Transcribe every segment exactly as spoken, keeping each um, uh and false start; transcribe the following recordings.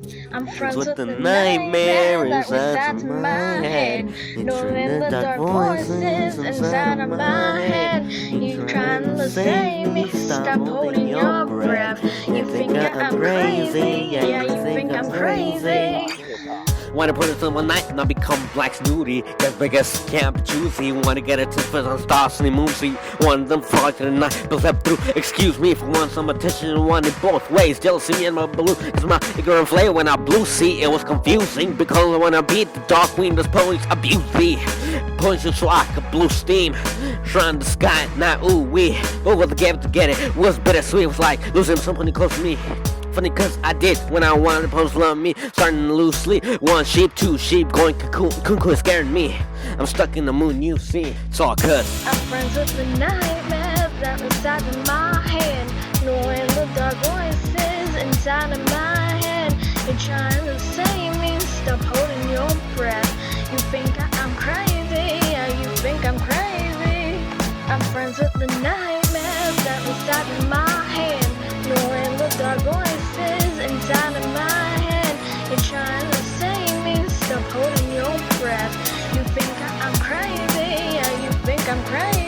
I'm friends with with the the nightmare nightmare that inside resides of in my my head. head. You Knowing turn the dark voices inside of my head. You trying to say me, stop holding your breath. You think that I'm crazy, yeah, you think I'm crazy. Wanna put it to one night and I become black snooty. Get biggest can't be choosy. Wanna get a tip on stars and moonsy. One of them frogs in the night, but step through. Excuse me if you want some attention and want it both ways. Jealousy and my blue is my ignorant flavor when I blue. See, it was confusing because when I beat the dark queen, this police abuse me. Punch you like a blue steam. Trying the sky, not ooh wee. But what the gave to get it was bittersweet. It was like losing somebody close to me. Funny cause I did when I wanted to post love me. Starting to lose sleep. One sheep, two sheep, going cuckoo, cuckoo scaring me. I'm stuck in the moon, you see. It's all cause I'm friends with the nightmare that resides in my head. Knowing the dark voices inside of my head. You're trying to save me, stop holding your breath. You think I'm crazy, yeah, you think I'm crazy. I'm friends with the nightmare that resides in my head. Knowing the dark voices inside of my head. You're trying to save me, stop holding your breath. You think I'm crazy, yeah, you think I'm crazy.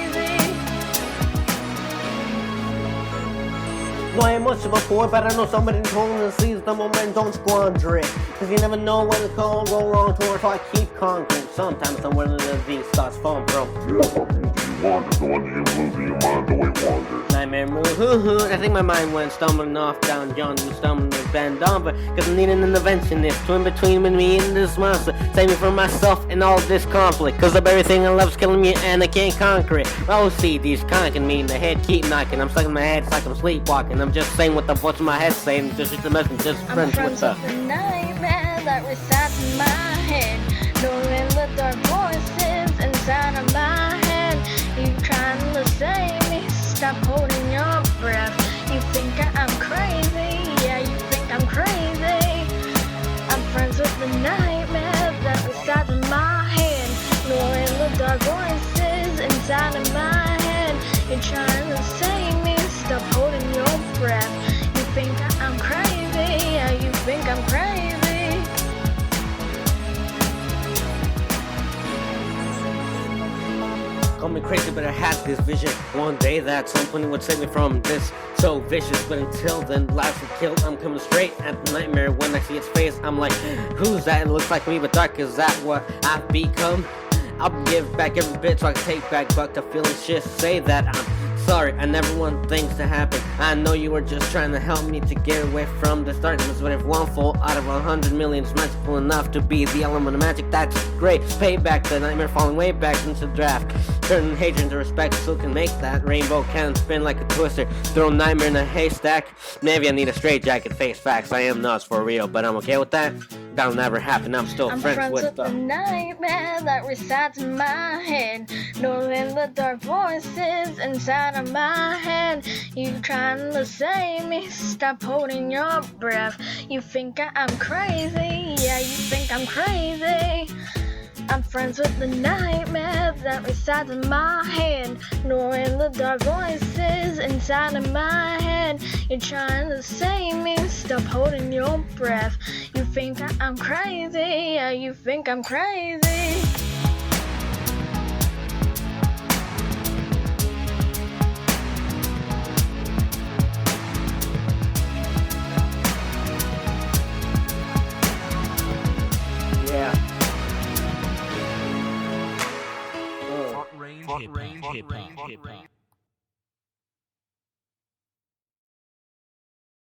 No ain't much of a fool, but I know somebody told me to seize the moment, don't squander it. Cause you never know when it's gonna go wrong to her, so I keep conquering. Sometimes somewhere in the V starts falling, bro. Yeah, something do you wander, so under you losing your mind the way wander. Nightmare move, hoo hoo. I think my mind went stumbling off down John, stumbling and bend over. Cause I need an interventionist to in between me and this monster. Save me from myself and all this conflict. Cause of everything I love's killing me and I can't conquer it. Oh, see, these conking me in the head keep knocking. I'm stuck in my head, it's like I'm sleepwalking. I'm just saying what the voice in my head saying. Just the message, just I'm friends friends with the. with the nightmare that resides in my head. Knowing the dark voices inside of my head. You trying to save me, stop holding your breath. You think I'm crazy, yeah, you think I'm crazy. I'm friends with the nightmare that resides in my head. Knowing the dark voices inside of my head. You're trying to save me, stop holding your breath. You think I'm crazy, yeah, you think I'm crazy. Call me crazy, but I had this vision one day that something would save me from this so vicious. But until then, life would kill. I'm coming straight at the nightmare. When I see its face, I'm like, who's that? It looks like me, but dark. Is that what I've become? I'll give back every bit so I can take back buck to feeling shit. Say that I'm sorry, I never want things to happen. I know you were just trying to help me to get away from this darkness. But if one fall out of a hundred million is magical enough to be the element of magic, that's great. Payback, the nightmare falling way back into the draft. Turning hatred into respect, still can make that rainbow cannon spin like a twister. Throw nightmare in a haystack. Maybe I need a straight jacket, face facts. I am nuts for real, but I'm okay with that. That'll never happen. I'm still I'm friends, friends with with the the. nightmare that resides in my head. Knowing the dark voices inside of my head. You trying to save me, stop holding your breath. You think I'm crazy, yeah, you think I'm crazy. I'm friends with the nightmare that resides in my head. Knowing the dark voices inside of my head. You're trying to save me, stop holding your breath. You think I'm crazy, yeah, you think I'm crazy. Yeah. Range hip hop.